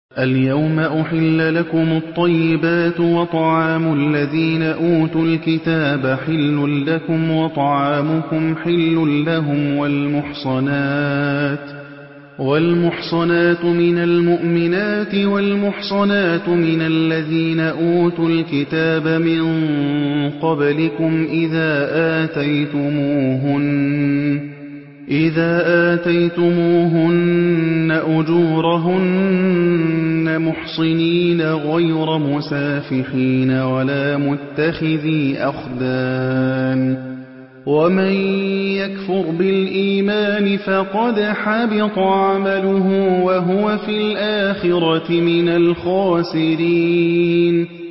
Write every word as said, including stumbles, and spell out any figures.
الْيَوْمَ أُحِلَّ لَكُمُ الطَّيِّبَاتُ وَطَعَامُ الَّذِينَ أُوتُوا الْكِتَابَ حِلٌّ لَّكُمْ وَطَعَامُكُمْ حِلٌّ لَّهُمْ وَالْمُحْصَنَاتُ وَالْمُحْصَنَاتُ مِنَ الْمُؤْمِنَاتِ وَالْمُحْصَنَاتُ مِنَ الَّذِينَ أُوتُوا الْكِتَابَ مِن قَبْلِكُمْ إِذَا آتَيْتُمُوهُنَّ إِذَا آتَيْتُمُوهُنَّ أُجُورَهُنَّ مُحْصِنِينَ غَيْرَ مُسَافِحِينَ وَلَا مُتَّخِذِي أَخْدَانٍ ۗ وَمَن يَكْفُرْ بِالْإِيمَانِ فَقَدْ حَبِطَ عَمَلُهُ وَهُوَ فِي الْآخِرَةِ مِنَ الْخَاسِرِينَ